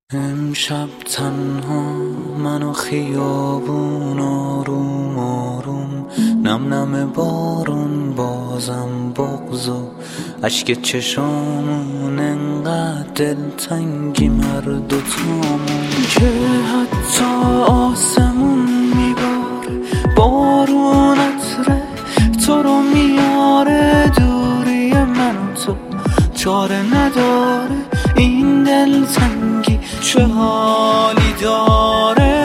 امشب تنها من و خیابون آروم آروم، نم نم بارون، بازم بغض و اشک چشامون، انقدر دلتنگیم هر دوتامون که حتی آسمون میباره بارون عطره تو رو میاره. دوری من و تو چاره نداره، این دلتنگی چه حالی داره،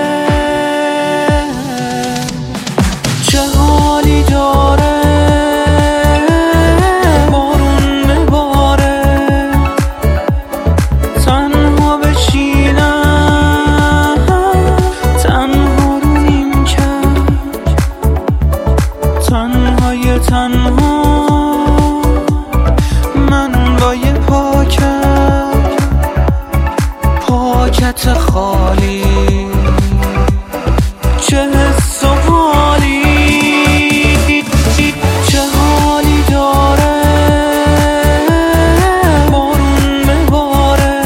چه حالی داره. بارون بباره تنها بشینم، تنها رو نیمکت، تنهای تنها من با یه پاکت خالی، چه حس و حالی، چه حالی داره. بارون بباره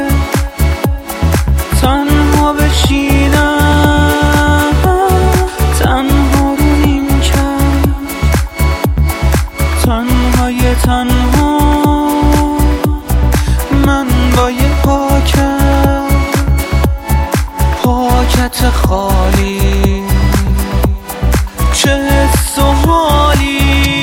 تنها بشینم، تنها رو نیمکت، تنهای تنها من با یه پاکت خالی، چه حس و حالی.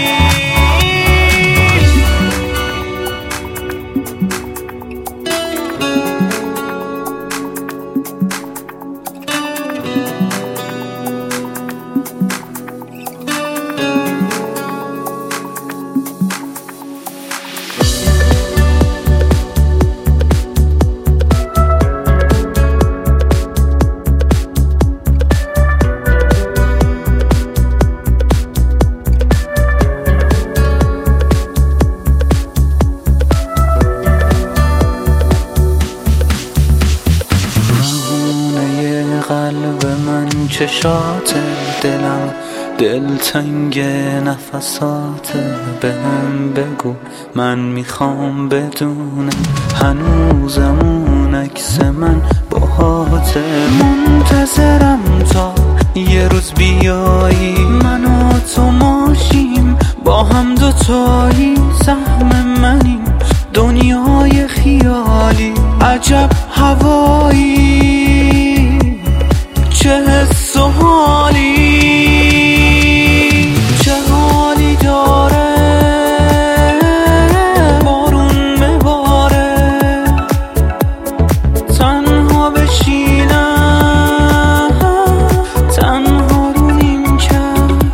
قلب من چشات دلم دلتنگ نفسات، بهم بگو من میخوام بدونم هنوزم اون عکس من باهات. منتظرم تا یه روز بیایی من و تو ماشیم با هم دوتایی، سهم منیم دنیای خیالی، عجب هوایی، چه حس و حالی، چه حالی داره. بارون بباره تنها بشینم، تنها رو نیمکت،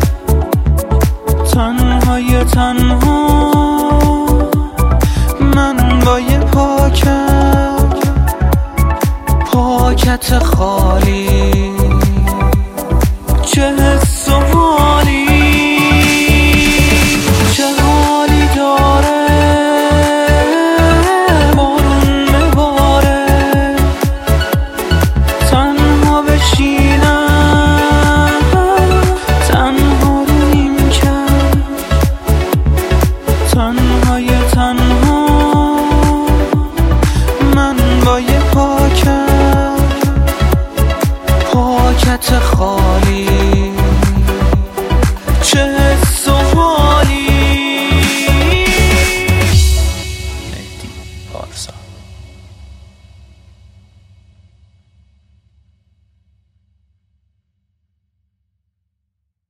تنهای تنها من با یه پاکت خالی، چه حس و حالی، چه حالی داره. بارون بباره تنها بشینم، تنها رو نیمکت، تنهای تنها من با یه پاکت خالی، چه حس و حالی. مهدی پارسا.